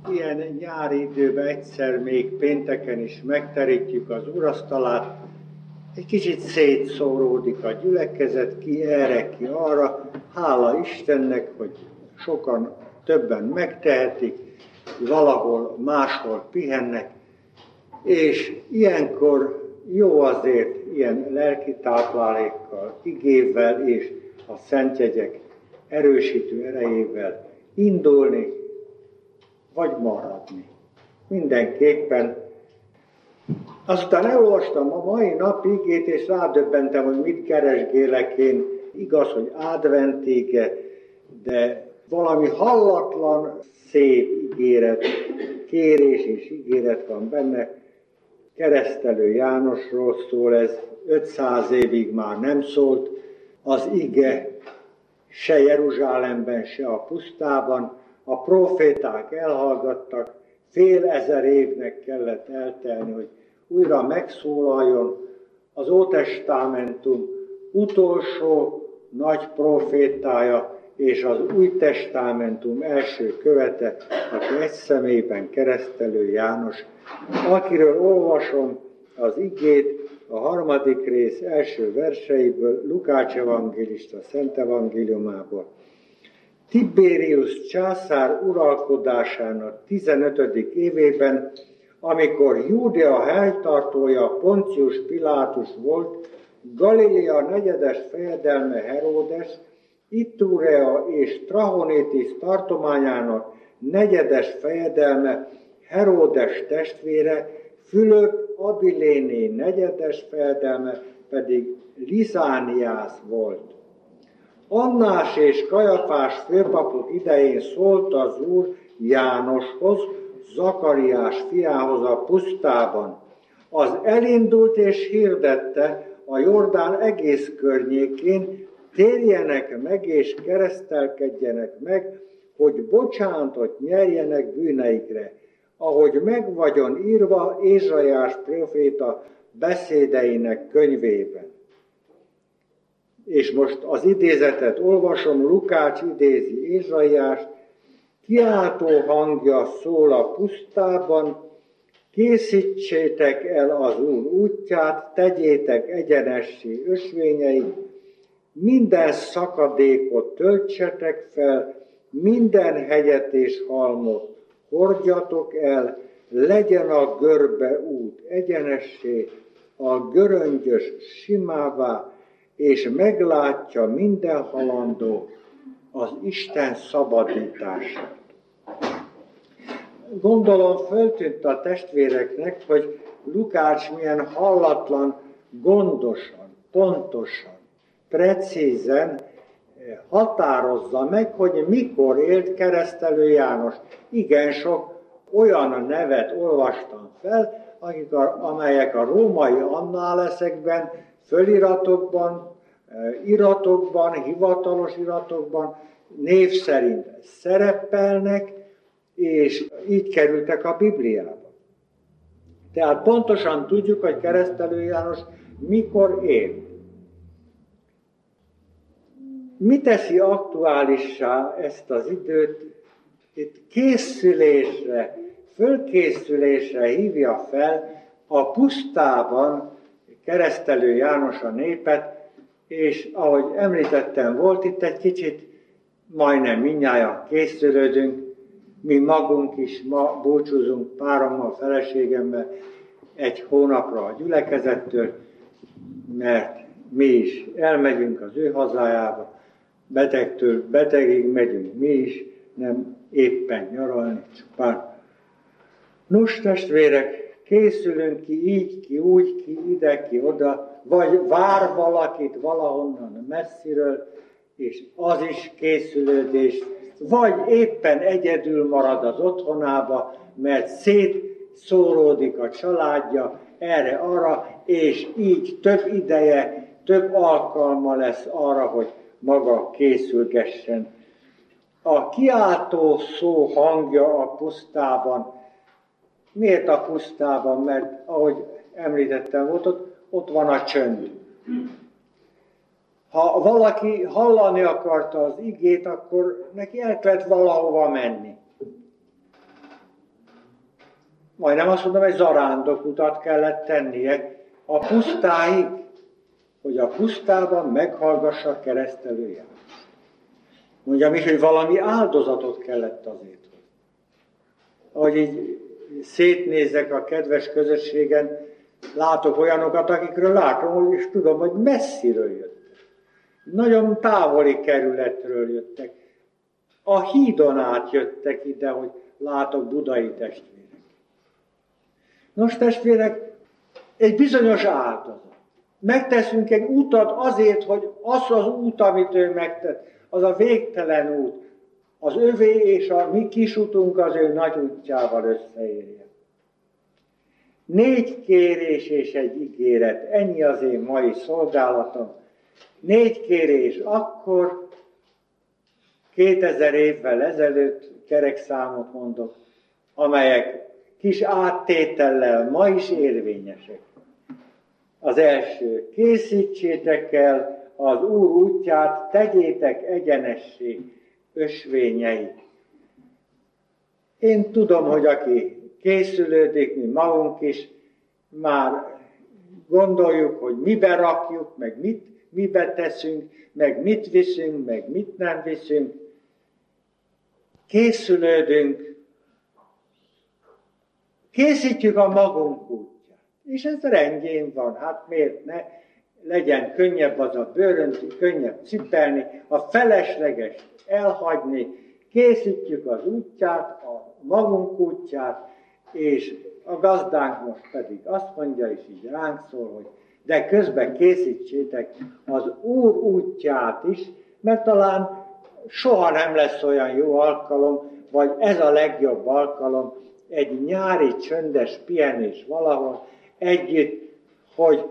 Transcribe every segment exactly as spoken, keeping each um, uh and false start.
Ilyen nyári időben egyszer még pénteken is megterítjük az urasztalát, egy kicsit szétszóródik a gyülekezet, ki erre, ki arra. Hála Istennek, hogy sokan többen megtehetik, valahol máshol pihennek, és ilyenkor jó azért ilyen lelki táplálékkal, igével és a szentjegyek erősítő erejével indulni, vagy maradni. Mindenképpen. Azután elolvastam a mai napigét, és rádöbbentem, hogy mit keresgélek én. Igaz, hogy adventige, de valami hallatlan, szép ígéret, kérés és ígéret van benne. Keresztelő Jánosról szól ez, ötszáz évig már nem szólt az ige, se Jeruzsálemben, se a pusztában. A proféták elhallgattak, fél ezer évnek kellett eltelni, hogy újra megszólaljon az Ótestamentum utolsó nagy profétája és az Új Testamentum első követe, aki egy személyben keresztelő János, akiről olvasom az igét a harmadik rész első verseiből, Lukács evangélista Szent Evangéliumából. Tiberius császár uralkodásának tizenötödik évében, amikor Júdea helytartója Poncius Pilátus volt, Galilea negyedes fejedelme Heródes, Iturea és Trachonitis tartományának negyedes fejedelme Heródes testvére, Fülöp Abiléné negyedes fejedelme pedig Lizániász volt. Annás és Kajafás főpapok idején szólt az Úr Jánoshoz, Zakariás fiához a pusztában. Az elindult és hirdette a Jordán egész környékén, térjenek meg és keresztelkedjenek meg, hogy bocsánatot nyerjenek bűneikre, ahogy meg vagyon írva Ézsaiás próféta beszédeinek könyvében. És most az idézetet olvasom, Lukács idézi Ézsaiást, kiáltó hangja szól a pusztában, készítsétek el az Úr útját, tegyétek egyenessé ösvényeit, minden szakadékot töltsetek fel, minden hegyet és halmot hordjatok el, legyen a görbe út egyenessé, a göröngyös simává, és meglátja minden halandó az Isten szabadítását. Gondolom föltűnt a testvéreknek, hogy Lukács milyen hallatlan, gondosan, pontosan, precízen határozza meg, hogy mikor élt keresztelő János. Igen sok olyan nevet olvastam fel, akik a, amelyek a római annáleszekben, föliratokban, iratokban, hivatalos iratokban név szerint szerepelnek, és így kerültek a Bibliába. Tehát pontosan tudjuk, hogy keresztelő János mikor élt. Mi teszi aktuálissá ezt az időt? Itt készülésre, fölkészülésre hívja fel a pusztában keresztelő János a népet, és ahogy említettem, volt itt egy kicsit, majdnem mindnyájan készülődünk, mi magunk is ma búcsúzunk párommal, feleségemmel egy hónapra a gyülekezettől, mert mi is elmegyünk az ő hazájába, betegtől betegig megyünk mi is, nem éppen nyaralni, csupán. Nos, testvérek, készülünk ki így, ki úgy, ki ide, ki oda, vagy vár valakit valahonnan messziről, és az is készülődés, vagy éppen egyedül marad az otthonába, mert szétszóródik a családja erre-arra, és így több ideje, több alkalma lesz arra, hogy maga készülgessen. A kiáltó szó hangja a pusztában. Miért a pusztában? Mert ahogy említettem, volt, ott, ott van a csönd. Ha valaki hallani akarta az igét, akkor neki el kellett valahova menni. majdnem azt mondom, egy zarándokutat kellett tennie a pusztáig, hogy a pusztában meghallgassa a keresztelőját. Mondjam is, hogy valami áldozatot kellett azért. Ahogy így szétnézek a kedves közösségen, látok olyanokat, akikről látom, és tudom, hogy messziről jöttek. Nagyon távoli kerületről jöttek. A hídon át jöttek ide, hogy látok budai testvérek. Nos, testvérek, egy bizonyos áldozat. Megteszünk egy utat azért, hogy az az út, amit ő megtett, az a végtelen út, az övé és a mi kis utunk az ő nagy útjával összeérjen. Négy kérés és egy ígéret, ennyi az én mai szolgálatom. Négy kérés akkor, kétezer évvel ezelőtt, kerekszámot mondok, amelyek kis áttétellel ma is érvényesek. Az első, készítsétek el az Úr útját, tegyétek egyenessé ösvényeit. Én tudom, hogy aki készülődik, mi magunk is, már gondoljuk, hogy mibe rakjuk, meg mit, mibe teszünk, meg mit viszünk, meg mit nem viszünk. Készülődünk, készítjük a magunk útját. És ez rendjén van, hát miért ne? Legyen könnyebb az a bőrön, könnyebb cipelni, a felesleges elhagyni, készítjük az útját, a magunk útját, és a gazdánk most pedig azt mondja, és így ránk szól, hogy de közben készítsétek az Úr útját is, mert talán soha nem lesz olyan jó alkalom, vagy ez a legjobb alkalom, egy nyári csöndes pihenés valahol együtt, hogy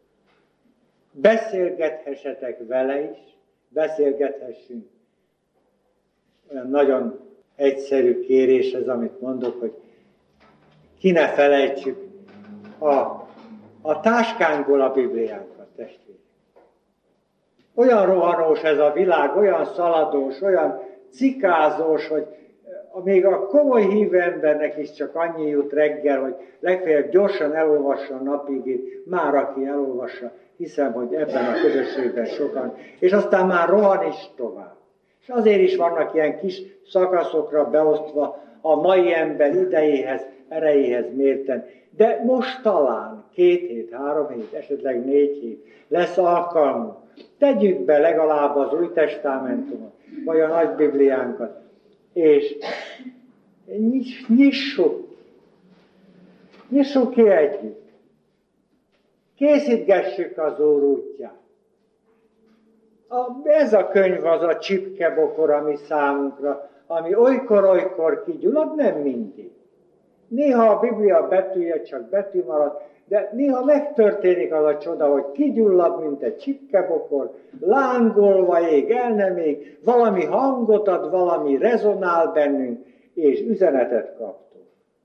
beszélgethessetek vele is, beszélgethessünk. Olyan nagyon egyszerű kérés ez, amit mondok, hogy ki ne felejtsük a, a táskánkból a Bibliánkat, testvérek. Olyan rohanós ez a világ, olyan szaladós, olyan cikázós, hogy még a komoly hívő embernek is csak annyi jut reggel, hogy legfeljebb gyorsan elolvassa a napigét, már aki elolvassa, hiszem, hogy ebben a közösségben sokan, és aztán már rohan is tovább. És azért is vannak ilyen kis szakaszokra beosztva a mai ember idejéhez, erejéhez mérten. De most talán két hét, három hét, esetleg négy hét lesz alkalmunk. Tegyük be legalább az Új Testamentumot, vagy a Nagy Bibliánkat, és nyissuk, nyissuk ki együtt. Készítgessük az Úr útját. A, ez a könyv az a csipkebokor, ami számunkra, ami olykor-olykor kigyullad, nem mindig. Néha a Biblia betűje csak betű marad, de néha megtörténik az a csoda, hogy kigyullad, mint egy csipkebokor, lángolva ég, el nem ég, valami hangot ad, valami rezonál bennünk, és üzenetet kaptunk.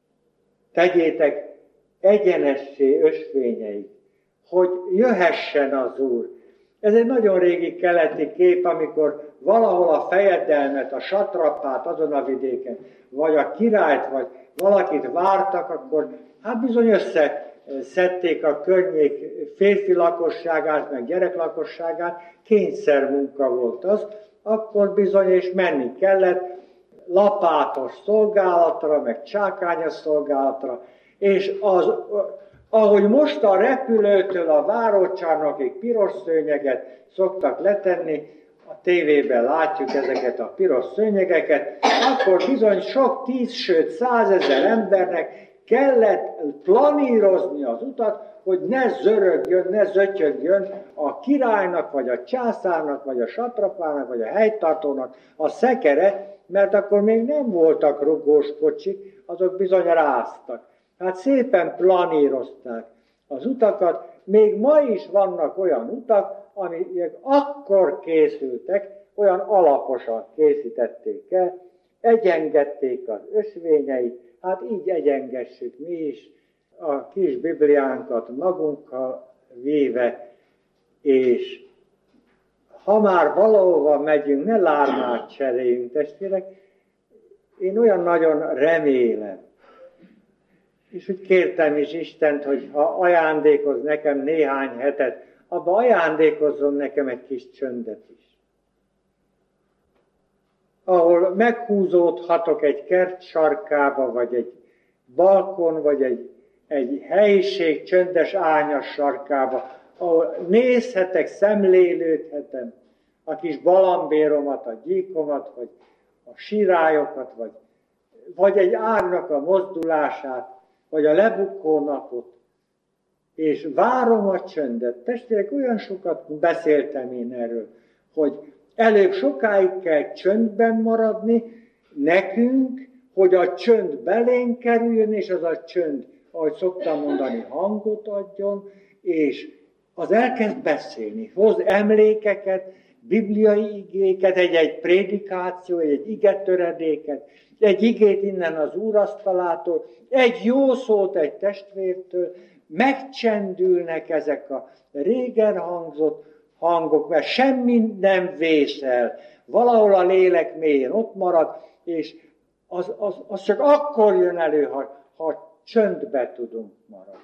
Tegyétek egyenessé ösvényeit, hogy jöhessen az Úr. Ez egy nagyon régi keleti kép, amikor valahol a fejedelmet, a satrapát azon a vidéken, vagy a királyt, vagy valakit vártak, akkor hát bizony összeszedték a környék férfi lakosságát, meg gyerek lakosságát, kényszermunka volt az, akkor bizony és menni kellett lapátos szolgálatra, meg csákányos szolgálatra, és az, ahogy most a repülőtől a várócsarnokig piros szőnyeget szoktak letenni, a tévében látjuk ezeket a piros szőnyegeket, akkor bizony sok tíz, sőt százezer embernek kellett planírozni az utat, hogy ne zörögjön, ne zötyögjön a királynak, vagy a császárnak, vagy a satrapának, vagy a helytartónak a szekere, mert akkor még nem voltak rugós kocsik, azok bizony ráztak. Hát szépen planírozták az utakat, még ma is vannak olyan utak, amik akkor készültek, olyan alaposan készítették el, egyengették az ösvényeit, hát így egyengessük mi is a kis Bibliánkat magunkkal véve, és ha már valahova megyünk, ne lármát cseréljünk, testvérek, én olyan nagyon remélem, És úgy kértem is Istent, hogy ha ajándékoz nekem néhány hetet, abba ajándékozzon nekem egy kis csöndet is. Ahol meghúzódhatok egy kert sarkába, vagy egy balkon, vagy egy, egy helyiség csöndes ányas sarkába, ahol nézhetek, szemlélődhetem a kis balambéromat, a gyíkomat, vagy a sirályokat, vagy, vagy egy árnak a mozdulását, vagy a lebukó napot, és várom a csöndet. Testvérek, olyan sokat beszéltem én erről, hogy előbb sokáig kell csöndben maradni nekünk, hogy a csönd belénk kerüljön, és az a csönd, ahogy szoktam mondani, hangot adjon, és az elkezd beszélni, hoz emlékeket, bibliai igéket, egy-egy prédikáció, egy igetöredéket, egy igét innen az úrasztalától, egy jó szót egy testvértől, megcsendülnek ezek a régen hangzott hangok, mert semmi nem vészel, valahol a lélek mélyén ott marad, és az, az, az csak akkor jön elő, ha, ha csöndbe tudunk maradni.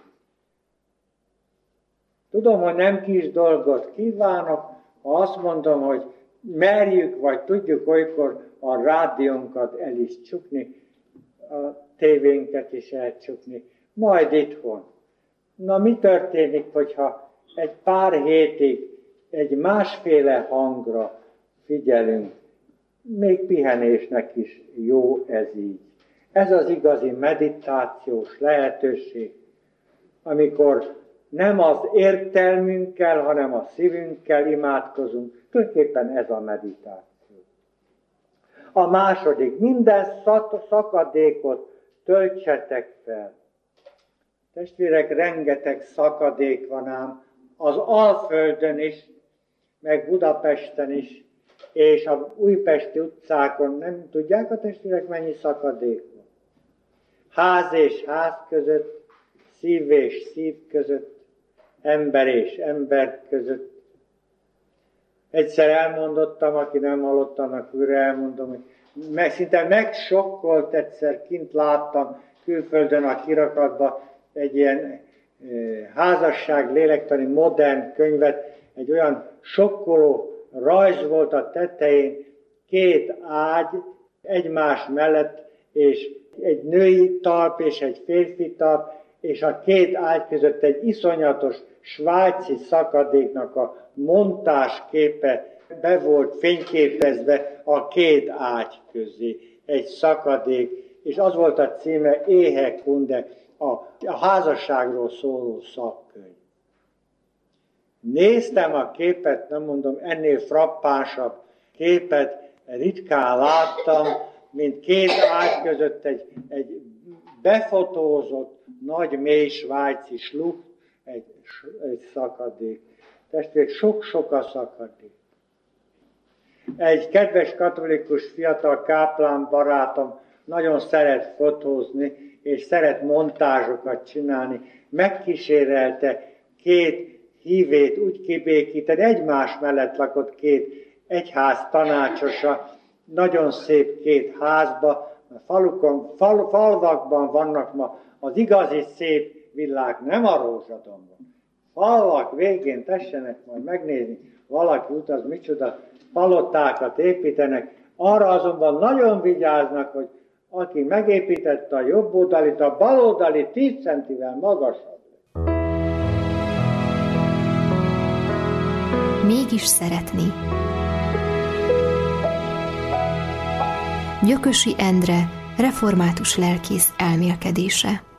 Tudom, hogy nem kis dolgot kívánok, ha azt mondom, hogy merjük, vagy tudjuk olykor a rádiónkat el is csukni, a tévénket is elcsukni, majd itthon. Na, mi történik, hogyha egy pár hétig egy másféle hangra figyelünk? Még pihenésnek is jó ez így. Ez az igazi meditációs lehetőség, amikor nem az értelmünkkel, hanem a szívünkkel imádkozunk. Tulajdonképpen ez a meditáció. A második, minden szakadékot töltsetek fel. Testvérek, rengeteg szakadék van ám az Alföldön is, meg Budapesten is, és a újpesti utcákon. Nem tudják a testvérek, mennyi szakadék van? Ház és ház között, szív és szív között, ember és ember között. Egyszer elmondottam, aki nem hallott, annak újra elmondom, hogy meg, szinte megsokkolt, egyszer kint láttam külföldön a kirakatban egy ilyen e, házasság lélektani modern könyvet, egy olyan sokkoló rajz volt a tetején, két ágy egymás mellett, és egy női talp és egy férfi talp, és a két ágy között egy iszonyatos svájci szakadéknak a montásképe be volt fényképezve a két ágy közé. Egy szakadék, és az volt a címe Éhe Kunde, a, a házasságról szóló szakkönyv. Néztem a képet, nem mondom, ennél frappánsabb képet ritkán láttam, mint két ágy között egy, egy befotózott, nagy, mély svájci sluch, egy, egy szakadék. Testvérek, sok-sok a szakadék. Egy kedves katolikus fiatal káplán barátom nagyon szeret fotózni, és szeret montázsokat csinálni. Megkísérelte két hívét úgy kibékíteni, egymás mellett lakott két egyház tanácsosa, nagyon szép két házba, a falukon, fal, falvakban vannak ma az igazi szép világ, nem a rózsadomban. Falvak végén tessenek majd megnézni, valaki utaz, micsoda palotákat építenek, arra azonban nagyon vigyáznak, hogy aki megépítette a jobb oldalit, a bal oldali tíz centivel magasabb. Mégis szeretni. Gyökösi Endre, református lelkész elmélkedése.